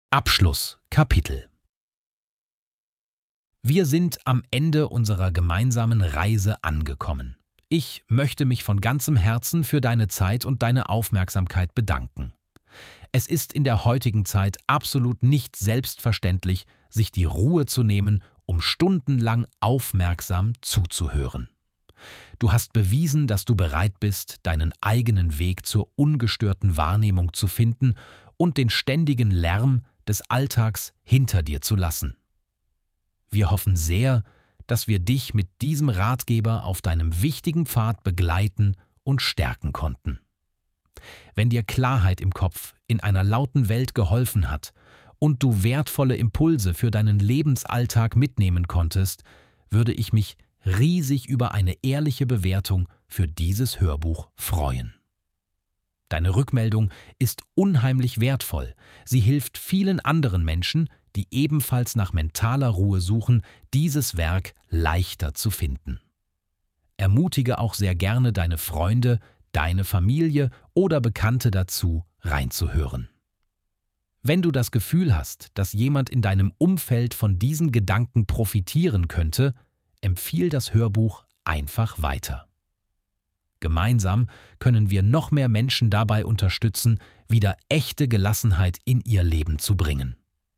Abschlusskapitel. Wir sind am Ende unserer gemeinsamen Reise angekommen. Ich möchte mich von ganzem Herzen für deine Zeit und deine Aufmerksamkeit bedanken. Es ist in der heutigen Zeit absolut nicht selbstverständlich, sich die Ruhe zu nehmen, um stundenlang aufmerksam zuzuhören. Du hast bewiesen, dass du bereit bist, deinen eigenen Weg zur ungestörten Wahrnehmung zu finden und den ständigen Lärm des Alltags hinter dir zu lassen. Wir hoffen sehr, dass wir dich mit diesem Ratgeber auf deinem wichtigen Pfad begleiten und stärken konnten. Wenn dir Klarheit im Kopf in einer lauten Welt geholfen hat und du wertvolle Impulse für deinen Lebensalltag mitnehmen konntest, würde ich mich riesig über eine ehrliche Bewertung für dieses Hörbuch freuen. Deine Rückmeldung ist unheimlich wertvoll. Sie hilft vielen anderen Menschen, die ebenfalls nach mentaler Ruhe suchen, dieses Werk leichter zu finden. Ermutige auch sehr gerne deine Freunde, deine Familie oder Bekannte dazu, reinzuhören. Wenn du das Gefühl hast, dass jemand in deinem Umfeld von diesen Gedanken profitieren könnte, empfiehl das Hörbuch einfach weiter. Gemeinsam können wir noch mehr Menschen dabei unterstützen, wieder echte Gelassenheit in ihr Leben zu bringen.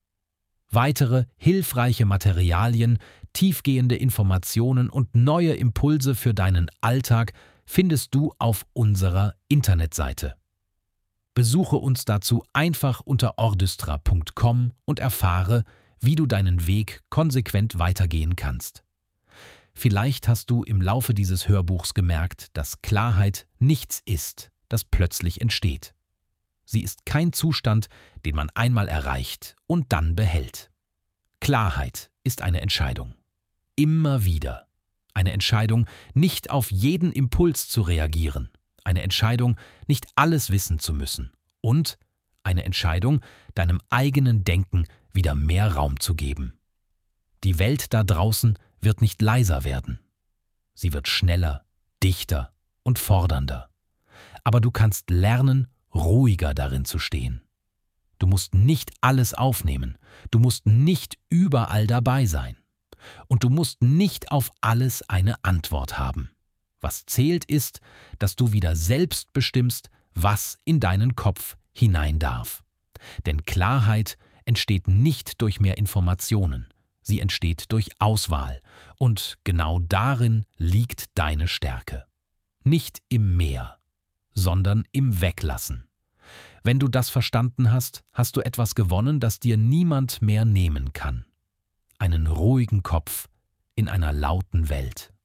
Weitere hilfreiche Materialien, tiefgehende Informationen und neue Impulse für deinen Alltag findest du auf unserer Internetseite. Besuche uns dazu einfach unter ordystra.com und erfahre, wie du deinen Weg konsequent weitergehen kannst. Vielleicht hast du im Laufe dieses Hörbuchs gemerkt, dass Klarheit nichts ist, das plötzlich entsteht. Sie ist kein Zustand, den man einmal erreicht und dann behält. Klarheit ist eine Entscheidung. Immer wieder. Eine Entscheidung, nicht auf jeden Impuls zu reagieren. Eine Entscheidung, nicht alles wissen zu müssen. Und eine Entscheidung, deinem eigenen Denken wieder mehr Raum zu geben. Die Welt da draußen wird nicht leiser werden. Sie wird schneller, dichter und fordernder. Aber du kannst lernen, ruhiger darin zu stehen. Du musst nicht alles aufnehmen. Du musst nicht überall dabei sein. Und du musst nicht auf alles eine Antwort haben. Was zählt ist, dass du wieder selbst bestimmst, was in deinen Kopf hinein darf. Denn Klarheit entsteht nicht durch mehr Informationen. Sie entsteht durch Auswahl. Und genau darin liegt deine Stärke. Nicht im Mehr, sondern im Weglassen. Wenn du das verstanden hast, hast du etwas gewonnen, das dir niemand mehr nehmen kann. Einen ruhigen Kopf in einer lauten Welt.